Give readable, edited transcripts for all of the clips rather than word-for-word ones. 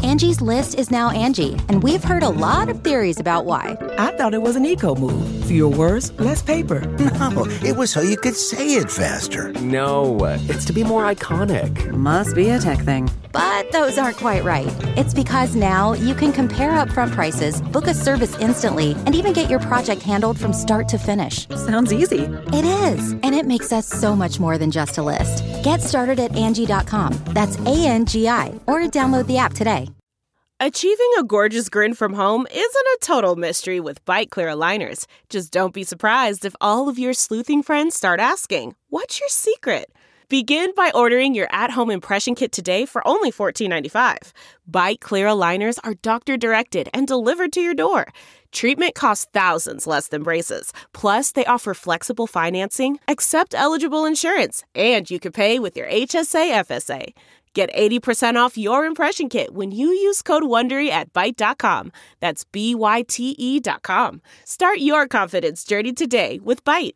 Angie's List is now Angie, and we've heard a lot of theories about why. I thought it was an eco move. Fewer words, less paper. No, it was so you could say it faster. No, it's to be more iconic. Must be a tech thing. But those aren't quite right. It's because now you can compare upfront prices, book a service instantly, and even get your project handled from start to finish. Sounds easy. It is, and it makes us so much more than just a list. Get started at Angie.com. That's ANGI, or download the app today. Achieving a gorgeous grin from home isn't a total mystery with Byte Clear aligners. Just don't be surprised if all of your sleuthing friends start asking, "What's your secret?" Begin by ordering your at-home impression kit today for only $14.95. Byte Clear aligners are doctor-directed and delivered to your door. Treatment costs thousands less than braces. Plus, they offer flexible financing, accept eligible insurance, and you can pay with your HSA FSA. Get 80% off your impression kit when you use code WONDERY at Byte.com. That's BYTE.com. Start your confidence journey today with Byte.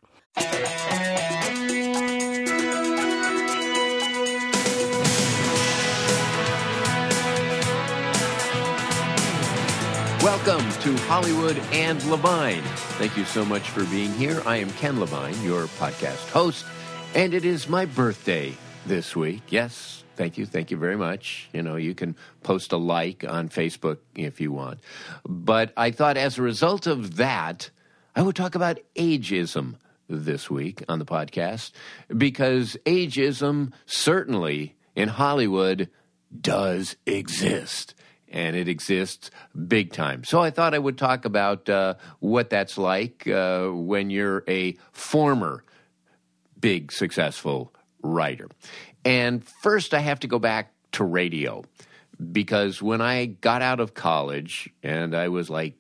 Welcome to Hollywood and Levine. Thank you so much for being here. I am Ken Levine, your podcast host, and it is my birthday this week. Yes, thank you very much. You know, you can post a like on Facebook if you want. But I thought as a result of that, I would talk about ageism this week on the podcast, because ageism certainly in Hollywood does exist. And it exists big time. So I thought I would talk about what that's like when you're a former big successful writer. And first I have to go back to radio, because when I got out of college and I was like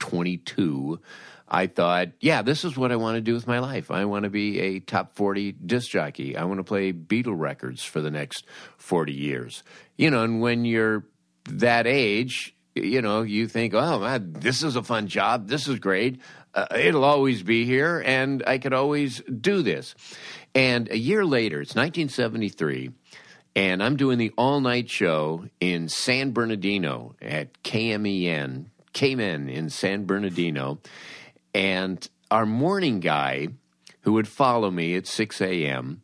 22, I thought, yeah, this is what I want to do with my life. I want to be a top 40 disc jockey. I want to play Beatle records for the next 40 years. You know, and when you're that age, you know, you think, oh, man, this is a fun job. This is great. It'll always be here, and I could always do this. And a year later, it's 1973, and I'm doing the all-night show in San Bernardino at KMEN in San Bernardino. And our morning guy, who would follow me at 6 a.m.,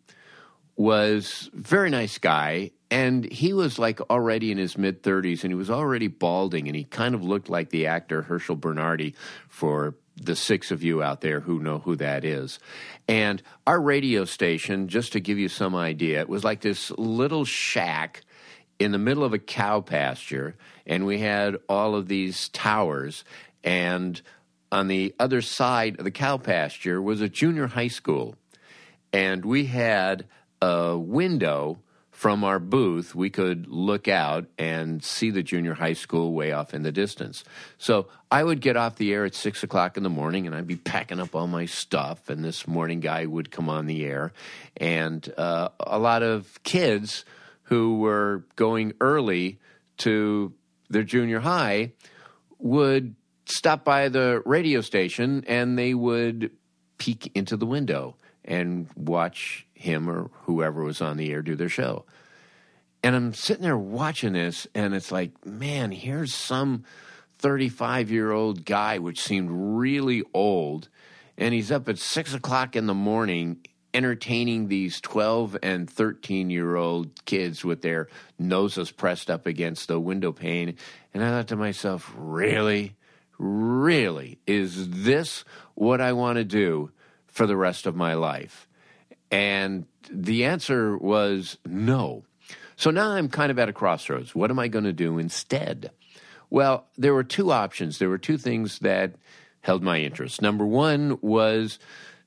was a very nice guy. And he was like already in his mid-30s, and he was already balding, and he kind of looked like the actor Herschel Bernardi, for the six of you out there who know who that is. And our radio station, just to give you some idea, it was like this little shack in the middle of a cow pasture, and we had all of these towers, and on the other side of the cow pasture was a junior high school. And we had a window. From our booth, we could look out and see the junior high school way off in the distance. So I would get off the air at 6 o'clock in the morning, and I'd be packing up all my stuff, and this morning guy would come on the air. And a lot of kids who were going early to their junior high would stop by the radio station, and they would peek into the window and watch him or whoever was on the air do their show. And I'm sitting there watching this, and it's like, man, here's some 35-year-old guy, which seemed really old, and he's up at 6 o'clock in the morning entertaining these 12 and 13-year-old kids with their noses pressed up against the window pane. And I thought to myself, really? Really? Is this what I want to do for the rest of my life? And the answer was no. So now I'm kind of at a crossroads. What am I going to do instead? Well, there were two options. There were two things that held my interest. Number one was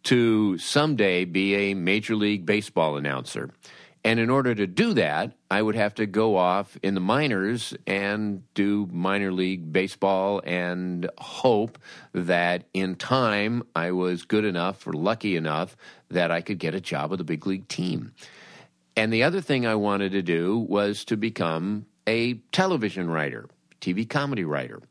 to someday be a Major League Baseball announcer. And in order to do that, I would have to go off in the minors and do minor league baseball and hope that in time I was good enough or lucky enough that I could get a job with a big league team. And the other thing I wanted to do was to become a television writer, TV comedy writer.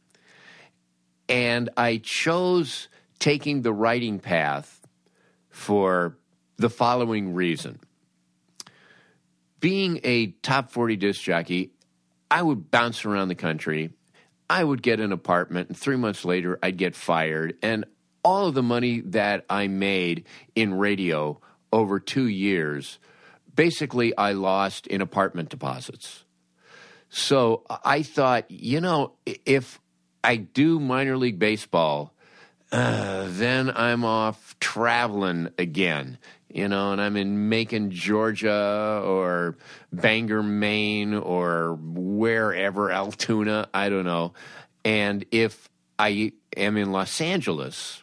And I chose taking the writing path for the following reason. Being a top 40 disc jockey, I would bounce around the country. I would get an apartment, and 3 months later, I'd get fired. And all of the money that I made in radio over 2 years, basically I lost in apartment deposits. So I thought, if I do minor league baseball, then I'm off traveling again, and I'm in Macon, Georgia, or Bangor, Maine, or wherever, Altoona, I don't know. And if I am in Los Angeles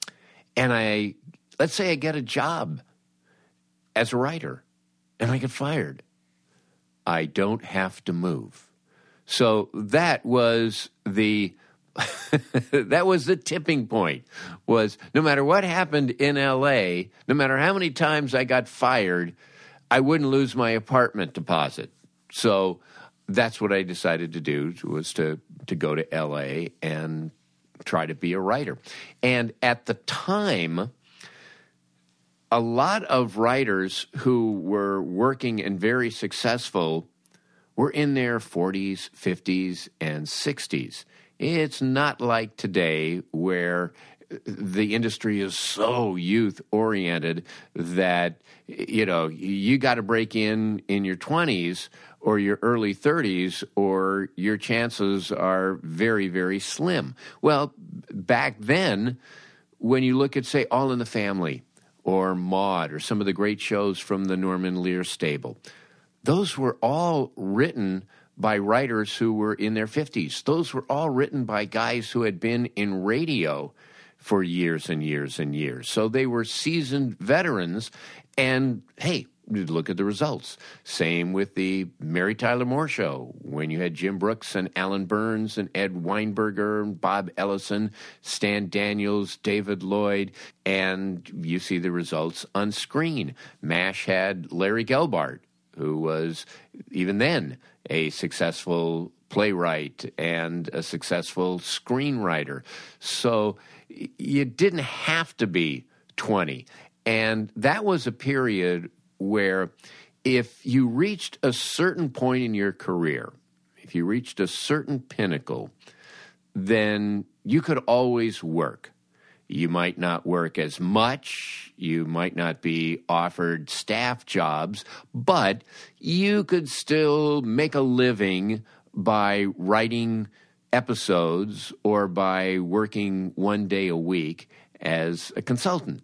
and let's say I get a job as a writer and I get fired, I don't have to move. So that was the tipping point, was no matter what happened in L.A., no matter how many times I got fired, I wouldn't lose my apartment deposit. So that's what I decided to do, was to go to L.A. and try to be a writer. And at the time, a lot of writers who were working and very successful were in their 40s, 50s, and 60s. It's not like today where the industry is so youth-oriented that, you got to break in your 20s or your early 30s or your chances are very, very slim. Well, back then, when you look at, say, All in the Family or Maude or some of the great shows from the Norman Lear stable, those were all written by writers who were in their 50s. Those were all written by guys who had been in radio for years and years and years. So they were seasoned veterans, and hey, look at the results. Same with the Mary Tyler Moore Show, when you had Jim Brooks and Alan Burns and Ed Weinberger and Bob Ellison, Stan Daniels, David Lloyd, and you see the results on screen. MASH had Larry Gelbart, who was, even then, a successful playwright and a successful screenwriter. So you didn't have to be 20. And that was a period where if you reached a certain point in your career, if you reached a certain pinnacle, then you could always work. You might not work as much, you might not be offered staff jobs, but you could still make a living by writing episodes or by working 1 day a week as a consultant.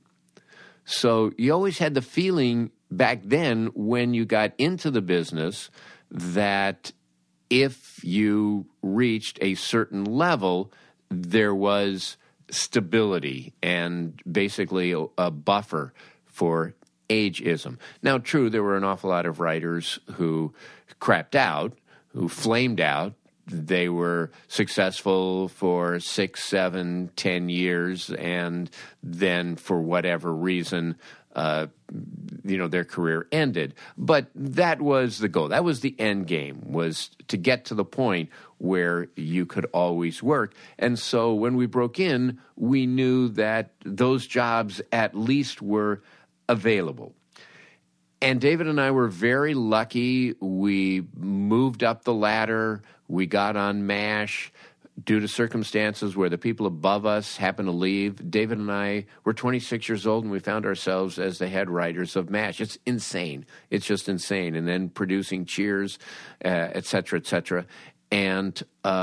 So you always had the feeling back then when you got into the business that if you reached a certain level, there was stability and basically a buffer for ageism. Now, true, there were an awful lot of writers who crapped out, who flamed out. They were successful for 6, 7, 10 years, and then for whatever reason, their career ended. But that was the goal. That was the end game, was to get to the point where you could always work. And so when we broke in, we knew that those jobs at least were available. And David and I were very lucky. We moved up the ladder. We got on MASH due to circumstances where the people above us happened to leave. David and I were 26 years old, and we found ourselves as the head writers of MASH. It's insane. It's just insane. And then producing Cheers, et cetera, et cetera. And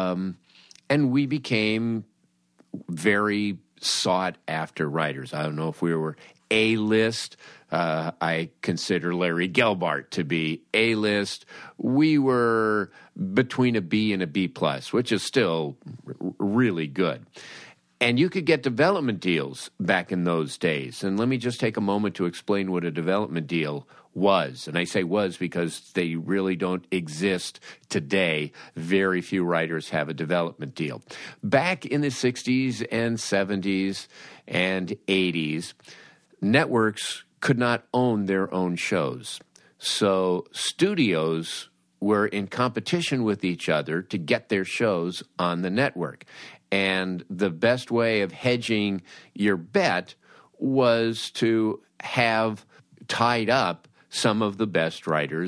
we became very sought-after writers. I don't know if we were A-list. I consider Larry Gelbart to be A-list. We were between a B and a B+, which is still really good. And you could get development deals back in those days. And let me just take a moment to explain what a development deal was. And I say was because they really don't exist today. Very few writers have a development deal. Back in the 60s and 70s and 80s, networks could not own their own shows. So studios were in competition with each other to get their shows on the network. And the best way of hedging your bet was to have tied up some of the best writers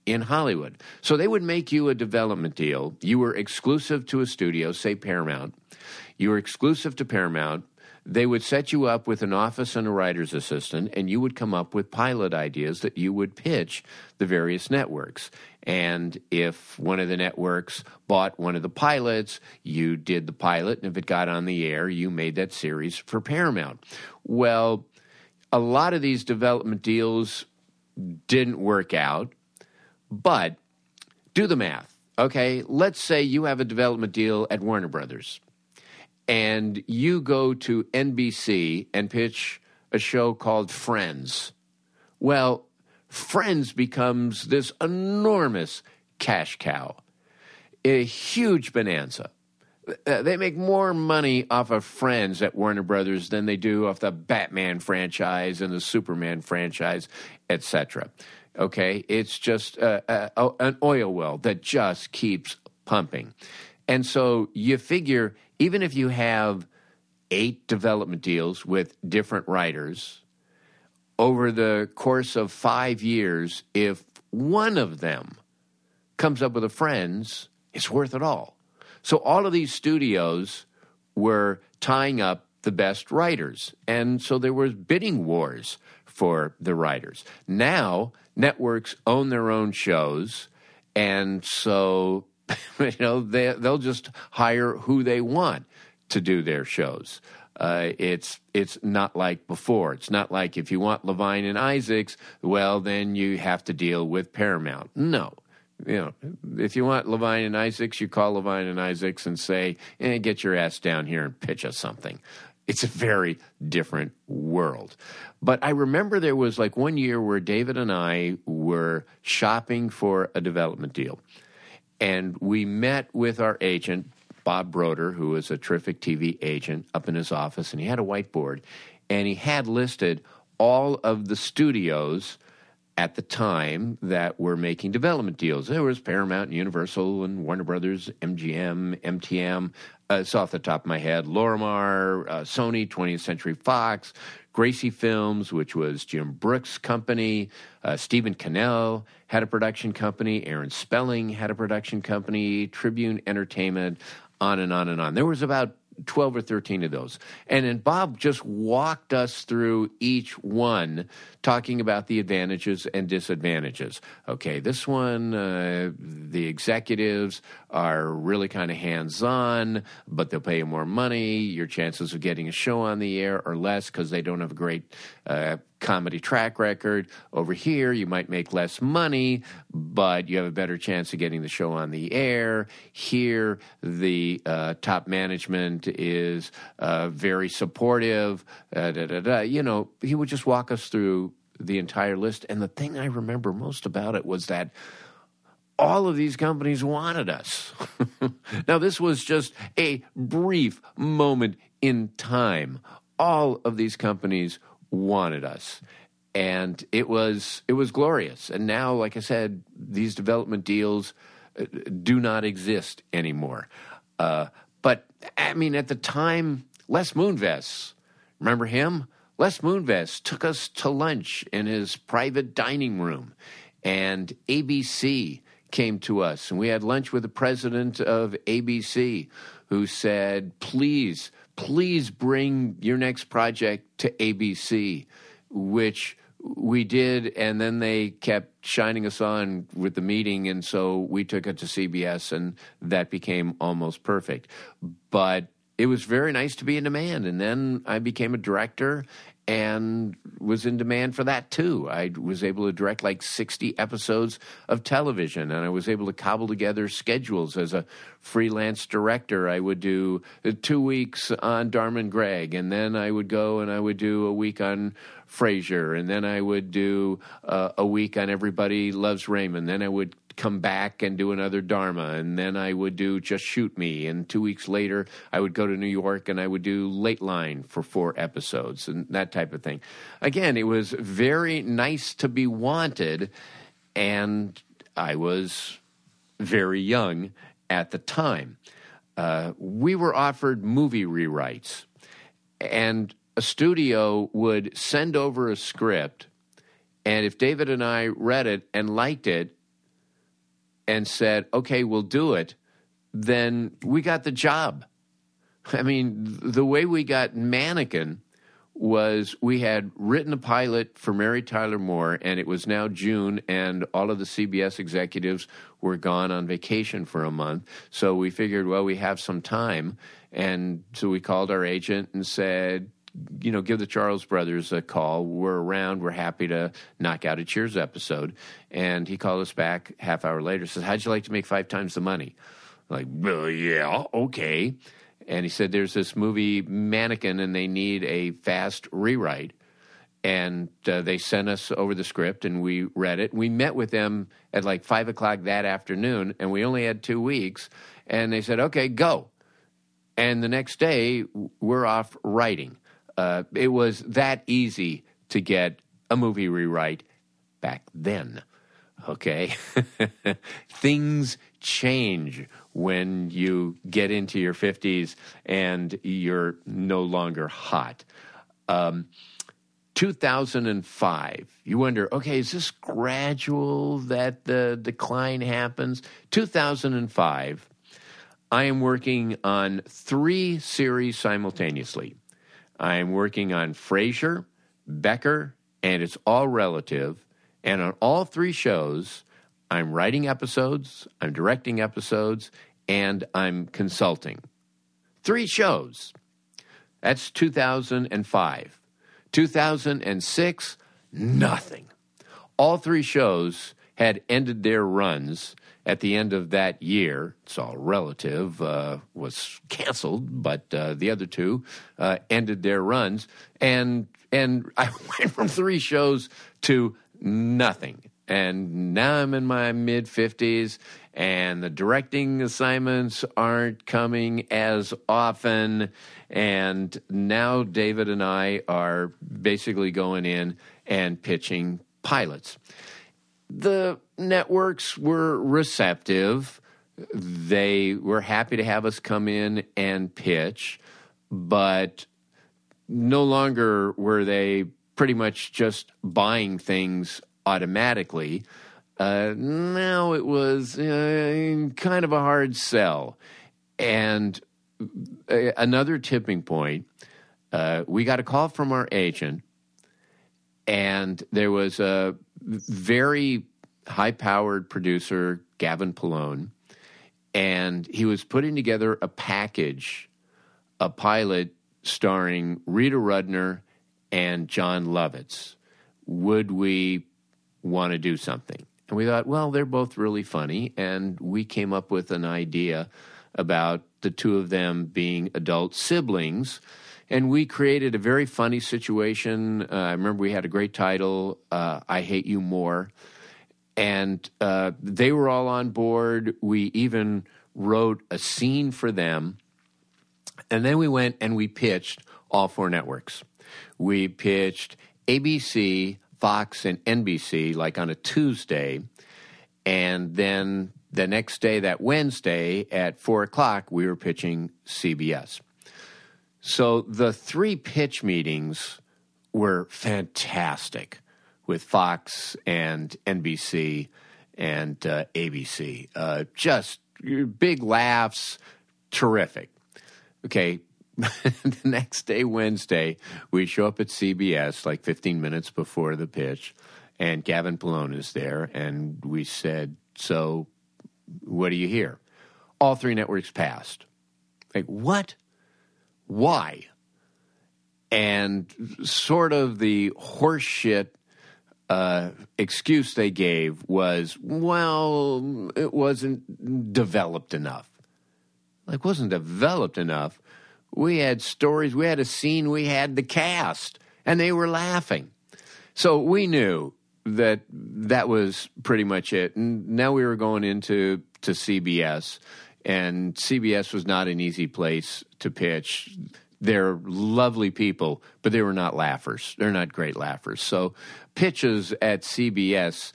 in Hollywood. So they would make you a development deal. You were exclusive to a studio, say Paramount. You were exclusive to Paramount. They would set you up with an office and a writer's assistant, and you would come up with pilot ideas that you would pitch the various networks. And if one of the networks bought one of the pilots, you did the pilot, and if it got on the air, you made that series for Paramount. Well, a lot of these development deals didn't work out, but do the math, okay? Let's say you have a development deal at Warner Brothers, and you go to NBC and pitch a show called Friends. Well, Friends becomes this enormous cash cow, a huge bonanza. They make more money off of Friends at Warner Brothers than they do off the Batman franchise and the Superman franchise, etc. Okay? It's just an oil well that just keeps pumping. And so you figure, even if you have 8 development deals with different writers, over the course of 5 years, if one of them comes up with a Friends, it's worth it all. So all of these studios were tying up the best writers, and so there was bidding wars for the writers. Now, networks own their own shows, and so they'll just hire who they want to do their shows. It's not like before. It's not like if you want Levine and Isaacs, well, then you have to deal with Paramount. No. If you want Levine and Isaacs, you call Levine and Isaacs and say, get your ass down here and pitch us something. It's a very different world. But I remember there was like one year where David and I were shopping for a development deal. And we met with our agent, Bob Broder, who was a terrific TV agent, up in his office, and he had a whiteboard, and he had listed all of the studios at the time that were making development deals. There was Paramount and Universal and Warner Brothers, MGM, MTM. It's off the top of my head. Lorimar, Sony, 20th Century Fox, Gracie Films, which was Jim Brooks' company. Stephen Cannell had a production company. Aaron Spelling had a production company. Tribune Entertainment, on and on and on. There was about 12 or 13 of those. And then Bob just walked us through each one, talking about the advantages and disadvantages. Okay, this one, the executives are really kind of hands-on, but they'll pay you more money. Your chances of getting a show on the air are less because they don't have a great comedy track record. Over here, you might make less money, but you have a better chance of getting the show on the air. Here, the top management is very supportive. He would just walk us through the entire list. And the thing I remember most about it was that all of these companies wanted us. Now, this was just a brief moment in time. All of these companies wanted us, and it was glorious. And now, like I said, these development deals do not exist anymore. But I mean, at the time, Les Moonves, remember him? Les Moonves took us to lunch in his private dining room, and ABC came to us, and we had lunch with the president of ABC, who said, please bring your next project to ABC, which we did, and then they kept shining us on with the meeting, and so we took it to CBS, and that became almost perfect. But it was very nice to be in demand, and then I became a director and was in demand for that too. I was able to direct like 60 episodes of television, and I was able to cobble together schedules as a freelance director. I would do 2 weeks on Dharma and Greg, and then I would go and I would do a week on Frasier, and then I would do a week on Everybody Loves Raymond. Then I would come back and do another Dharma, and then I would do Just Shoot Me, and 2 weeks later I would go to New York and I would do Late Line for 4 episodes and that type of thing. Again, it was very nice to be wanted, and I was very young at the time. We were offered movie rewrites, and a studio would send over a script, and if David and I read it and liked it, and said, okay, we'll do it, then we got the job. I mean, the way we got Mannequin was we had written a pilot for Mary Tyler Moore, and it was now June, and all of the CBS executives were gone on vacation for a month. So we figured, well, we have some time. And so we called our agent and said, you know, give the Charles Brothers a call. We're around. We're happy to knock out a Cheers episode. And he called us back half hour later, says, how'd you like to make 5 times the money? Like, yeah, okay. And he said, there's this movie Mannequin, and they need a fast rewrite. And they sent us over the script, and we read it. We met with them at like 5 o'clock that afternoon, and we only had 2 weeks. And they said, okay, go. And the next day, we're off writing. It was that easy to get a movie rewrite back then. Okay? Things change when you get into your 50s and you're no longer hot. 2005, you wonder, okay, is this gradual that the decline happens? 2005, I am working on 3 series simultaneously. I am working on Frasier, Becker, and It's All Relative. And on all 3 shows, I'm writing episodes, I'm directing episodes, and I'm consulting. 3 shows. That's 2005. 2006, nothing. All 3 shows had ended their runs at the end of that year. It's All Relative was canceled, but the other 2 ended their runs. And I went from 3 shows to nothing. And now I'm in my mid-50s, and the directing assignments aren't coming as often. And now David and I are basically going in and pitching pilots. The networks were receptive. They were happy to have us come in and pitch, but no longer were they pretty much just buying things automatically. Now it was kind of a hard sell. And another tipping point, we got a call from our agent, and there was a very high-powered producer, Gavin Pallone, and he was putting together a package, a pilot starring Rita Rudner and John Lovitz. Would we want to do something? And we thought, well, they're both really funny, and we came up with an idea about the 2 of them being adult siblings, and we created a very funny situation. I remember we had a great title, I Hate You More, and they were all on board. We even wrote a scene for them, and then we went and we pitched all 4 networks. We pitched ABC, Fox, and NBC, like on a Tuesday, and then the next day, that Wednesday, at 4 o'clock, we were pitching CBS. So the 3 pitch meetings were fantastic with Fox and NBC and ABC. Just big laughs, terrific. Okay, the next day, Wednesday, we show up at CBS like 15 minutes before the pitch, and Gavin Pallone is there, and we said, so what do you hear? All 3 networks passed. Like, what? Why? And sort of the horseshit excuse they gave was, well, it wasn't developed enough. Like, wasn't developed enough? We had stories, we had a scene, we had the cast, and they were laughing. So we knew that was pretty much it. And now we were going into CBS, and CBS was not an easy place to pitch. They're lovely people, but they were not laughers. They're not great laughers. So pitches at CBS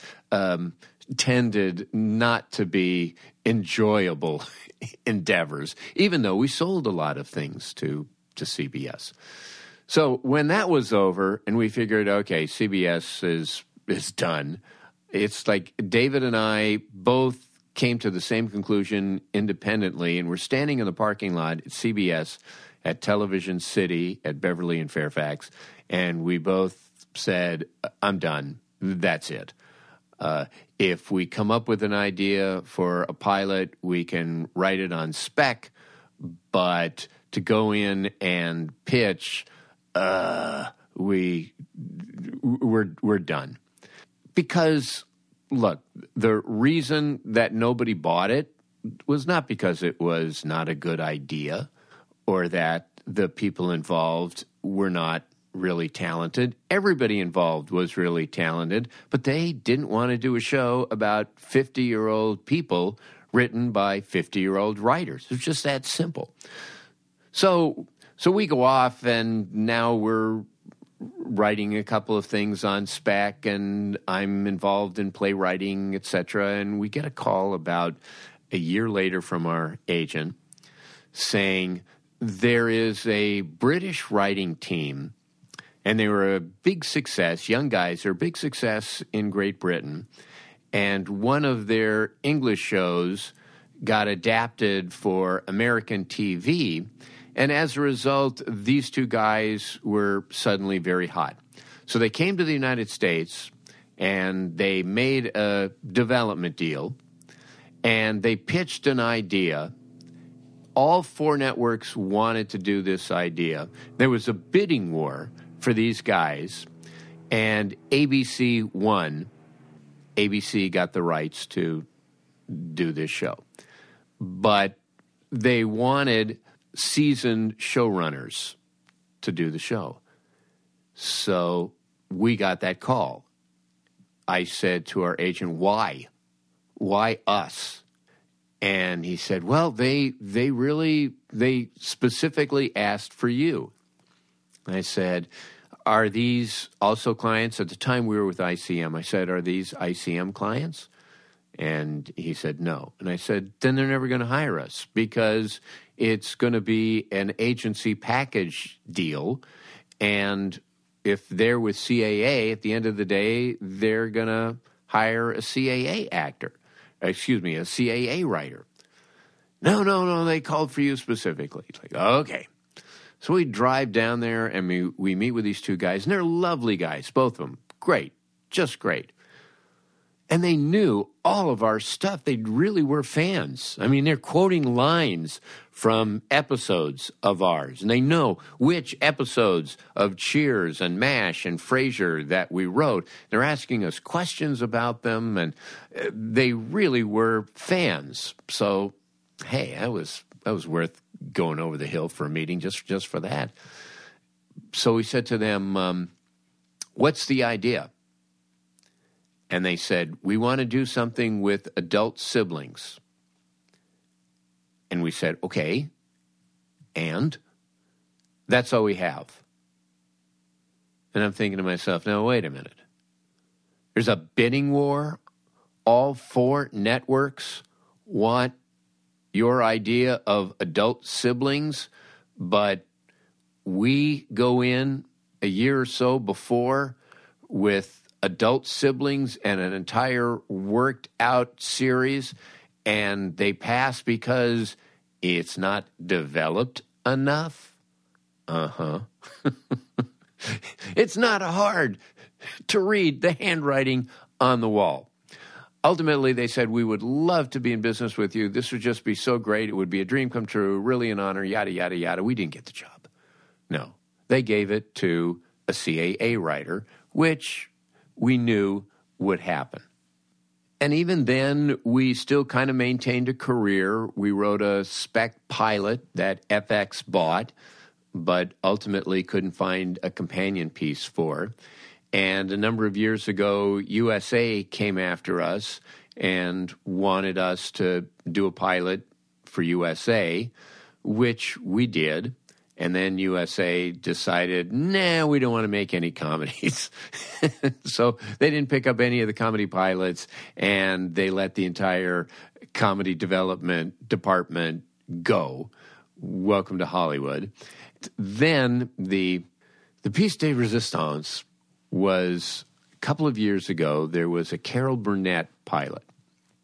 tended not to be enjoyable endeavors, even though we sold a lot of things to CBS. So when that was over and we figured, okay, CBS is done, it's like David and I both came to the same conclusion independently, and we're standing in the parking lot at CBS at Television City at Beverly and Fairfax, and we both said, I'm done. That's it. If we come up with an idea for a pilot, we can write it on spec, but to go in and pitch, we're done. Because, look, the reason that nobody bought it was not because it was not a good idea or that the people involved were not really talented. Everybody involved was really talented, but they didn't want to do a show about 50-year-old people written by 50-year-old writers. It's just that simple. So we go off, and now we're writing a couple of things on spec, and I'm involved in playwriting, etc. And we get a call about a year later from our agent saying there is a British writing team, and they were a big success, young guys, they're a big success in Great Britain, and one of their English shows got adapted for American TV, and as a result, these two guys were suddenly very hot. So they came to the United States, and they made a development deal, and they pitched an idea. All 4 networks wanted to do this idea. There was a bidding war for these guys, and ABC won. ABC got the rights to do this show. But they wanted seasoned showrunners to do the show. So we got that call. I said to our agent, why? Why us? And he said, well, they specifically asked for you. I said, are these also clients? At the time we were with ICM. I said, are these ICM clients? And he said, no. And I said, then they're never going to hire us because it's going to be an agency package deal. And if they're with CAA, at the end of the day, they're going to hire a CAA actor. Excuse me, a CAA writer. No, they called for you specifically. It's like, okay. So we drive down there, and we meet with these two guys, and they're lovely guys, both of them. Great, just great. And they knew all of our stuff. They really were fans. I mean, they're quoting lines from episodes of ours, and they know which episodes of Cheers and MASH and Frasier that we wrote. They're asking us questions about them, and they really were fans. So, hey, that was worth going over the hill for a meeting just for that. So we said to them, what's the idea? And they said, we want to do something with adult siblings. And we said, okay, and that's all we have. And I'm thinking to myself, now, wait a minute. There's a bidding war. All 4 networks want your idea of adult siblings, but we go in a year or so before with adult siblings and an entire worked out series, and they pass because it's not developed enough? It's not hard to read the handwriting on the wall. Ultimately, they said, we would love to be in business with you. This would just be so great. It would be a dream come true, really an honor, yada, yada, yada. We didn't get the job. No. They gave it to a CAA writer, which we knew would happen. And even then, we still kind of maintained a career. We wrote a spec pilot that FX bought, but ultimately couldn't find a companion piece for. And a number of years ago, USA came after us and wanted us to do a pilot for USA, which we did. And then USA decided, nah, we don't want to make any comedies. So they didn't pick up any of the comedy pilots, and they let the entire comedy development department go. Welcome to Hollywood. Then the piece de resistance was a couple of years ago. There was a Carol Burnett pilot.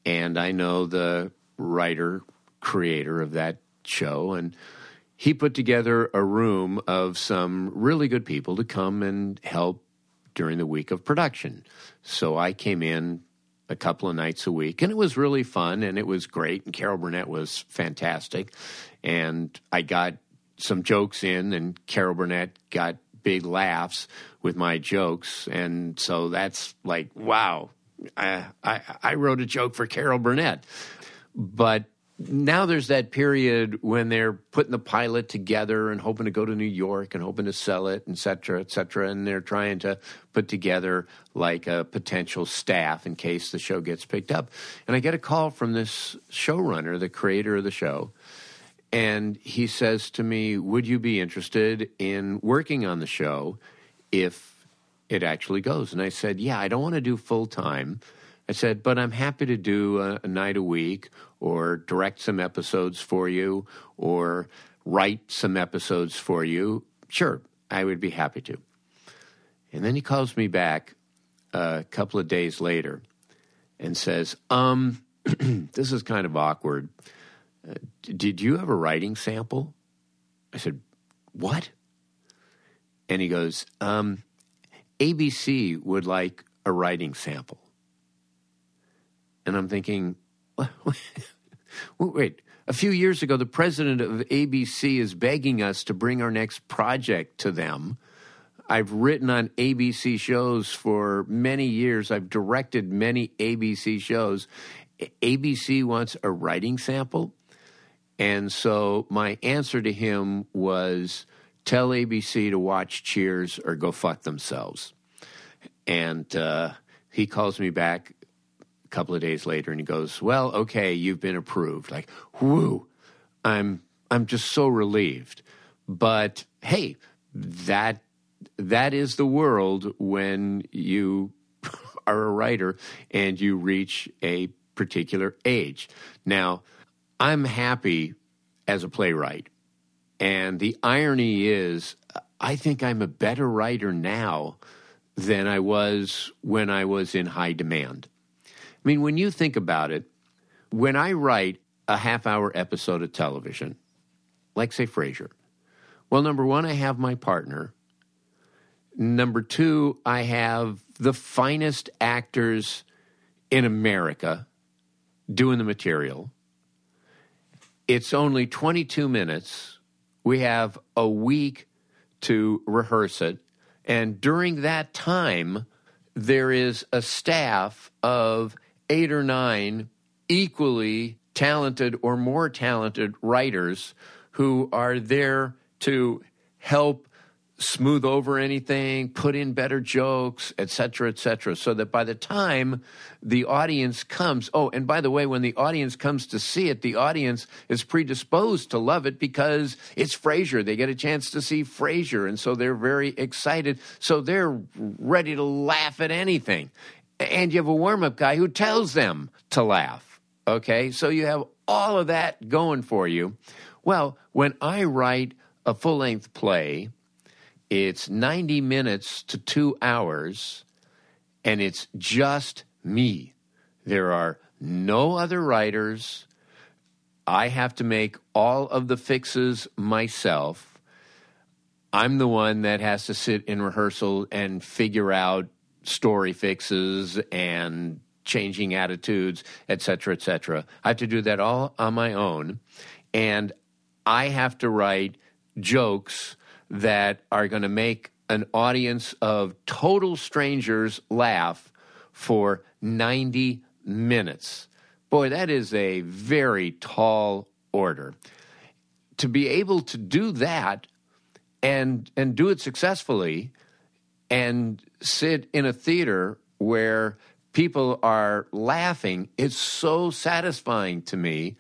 and I know the writer, creator of that show, and he put together a room of some really good people to come and help during the week of production. So I came in a couple of nights a week, and it was really fun, and it was great, and Carol Burnett was fantastic, and I got some jokes in, and Carol Burnett got big laughs with my jokes, and so that's like, wow, I wrote a joke for Carol Burnett. But now there's that period when they're putting the pilot together and hoping to go to New York and hoping to sell it, et cetera, and they're trying to put together like a potential staff in case the show gets picked up. And I get a call from this showrunner, the creator of the show, and he says to me, would you be interested in working on the show if it actually goes? And I said, yeah, I don't want to do full-time. I said, but I'm happy to do a night a week or direct some episodes for you or write some episodes for you. Sure, I would be happy to. And then he calls me back a couple of days later and says, this is kind of awkward. Did you have a writing sample? I said, what? And he goes, ABC would like a writing sample. And I'm thinking, wait, a few years ago, the president of ABC is begging us to bring our next project to them. I've written on ABC shows for many years. I've directed many ABC shows. ABC wants a writing sample. And so my answer to him was, tell ABC to watch Cheers or go fuck themselves. And he calls me back a couple of days later, and he goes, well, okay, you've been approved. Like, whoo, I'm just so relieved. But hey, that is the world when you are a writer and you reach a particular age. Now, I'm happy as a playwright, and the irony is I think I'm a better writer now than I was when I was in high demand. I mean, when you think about it, when I write a half-hour episode of television, like, say, Frasier, well, number one, I have my partner. Number two, I have the finest actors in America doing the material. It's only 22 minutes. We have a week to rehearse it. And during that time, there is a staff of 8 or 9 equally talented or more talented writers who are there to help smooth over anything, put in better jokes, et cetera, so that by the time the audience comes, oh, and by the way, when the audience comes to see it, the audience is predisposed to love it because it's Frasier. They get a chance to see Frasier, and so they're very excited. So they're ready to laugh at anything. And you have a warm-up guy who tells them to laugh, okay? So you have all of that going for you. Well, when I write a full-length play, it's 90 minutes to 2 hours, and it's just me. There are no other writers. I have to make all of the fixes myself. I'm the one that has to sit in rehearsal and figure out story fixes and changing attitudes, et cetera, et cetera. I have to do that all on my own, and I have to write jokes that are going to make an audience of total strangers laugh for 90 minutes. Boy, that is a very tall order. To be able to do that and do it successfully and sit in a theater where people are laughing, it's so satisfying to me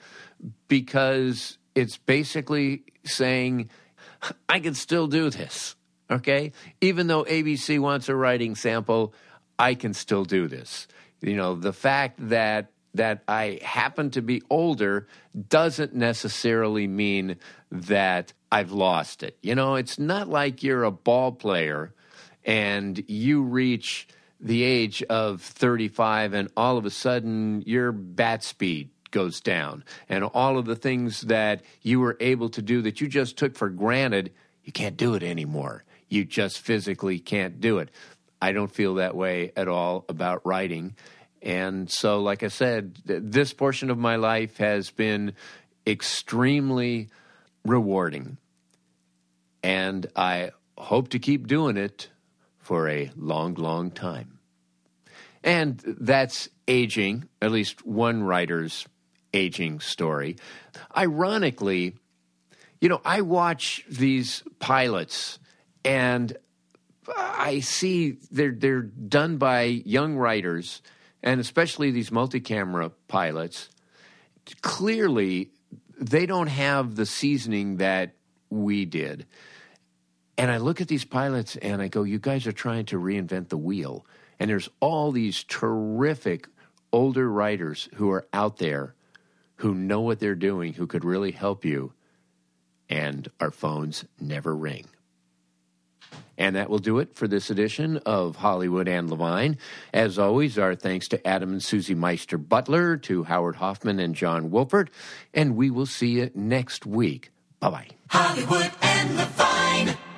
because it's basically saying, I can still do this, okay? Even though ABC wants a writing sample, I can still do this. You know, the fact that I happen to be older doesn't necessarily mean that I've lost it. You know, it's not like you're a ball player and you reach the age of 35 and all of a sudden your bat speed goes down and all of the things that you were able to do that you just took for granted, you can't do it anymore. You just physically can't do it. I don't feel that way at all about writing. And so, like I said, this portion of my life has been extremely rewarding. And I hope to keep doing it for a long, long time. And that's aging, at least one writer's aging story. Ironically, I watch these pilots and I see they're done by young writers, and especially these multi-camera pilots. Clearly, they don't have the seasoning that we did. And I look at these pilots and I go, you guys are trying to reinvent the wheel. And there's all these terrific older writers who are out there who know what they're doing, who could really help you. And our phones never ring. And that will do it for this edition of Hollywood and Levine. As always, our thanks to Adam and Susie Meister Butler, to Howard Hoffman and John Wolford. And we will see you next week. Bye-bye. Hollywood and Levine.